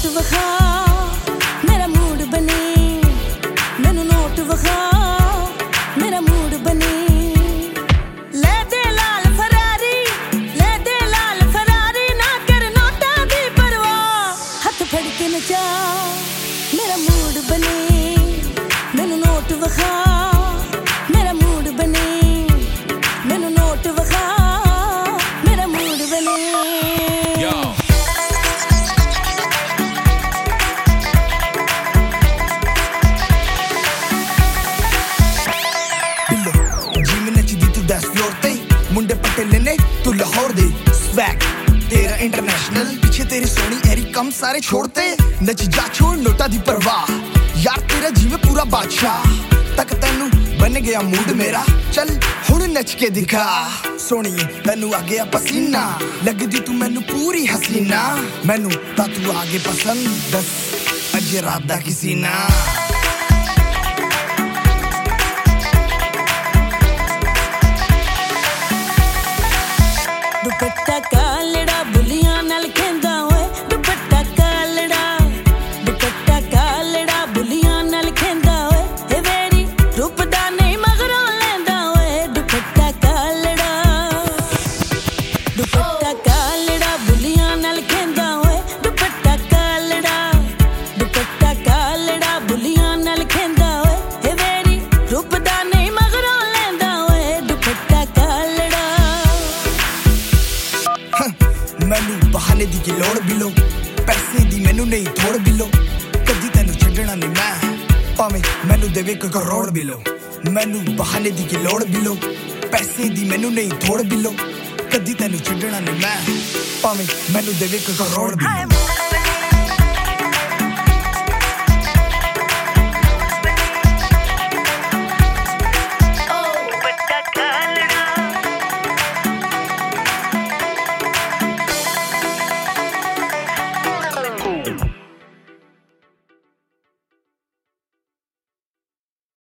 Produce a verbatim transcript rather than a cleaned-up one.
note वखा मेरा mood बने मैनू नोट वखा मेरा मूड बने ले दे लाल फरारी ले दे लाल फरारी ना कर नोटा दी परवाह हाथ फड़ के नचा मेरा मूड बने मैनू नोट वखा मेरा मूड बने मैनू नोट वखा मेरा मूड बने मुंडे पट्टे लेने तू लाहौर दे स्वैग तेरा इंटरनेशनल पीछे तेरी सोनी एरी कम सारे छोड़ते नच जा छोड़ नोटा दी परवाह यार तेरा जीवे पूरा बादशाह तक तैनू बन गया मूड मेरा चल हुण नच के दिखा सोनी तैनू आ गया पसीना लगदी तू मैनू पूरी हसीना मैनू ता तू आगे पसंद दस अज रात दा किसी ना दुपट्टा कालड़ा बुलियां नाल खेंदा ओए दुपट्टा कालड़ा दुपट्टा कालड़ा बुलियां नाल खेंदा ओए हे वेरी रूप दा नहीं मगरों लेंदा ओए दुपट्टा कालड़ा दुपट्टा कालड़ा बुलियां नाल खेंदा ओए दुपट्टा कालड़ा दुपट्टा कालड़ा बुलियां नाल खेंदा ओए हे वेरी रूप दा नहीं मगरों लेंदा ओए दुपट्टा कालड़ा मैनू बहाने दी की लोड़ बिलो पैसे दी मैनू नहीं थोड़ बिलो कदी तैनू छड्डना नहीं मैं भावें मैनू देवे कोई करोड़ बिलो मैनू बहाने दी की लोड़ बिलो पैसे दी मैनू नहीं थोड़ बिलो कदी तैनू छड्डना नहीं मैं भावें मैनू देवे कोई करोड़ बिलो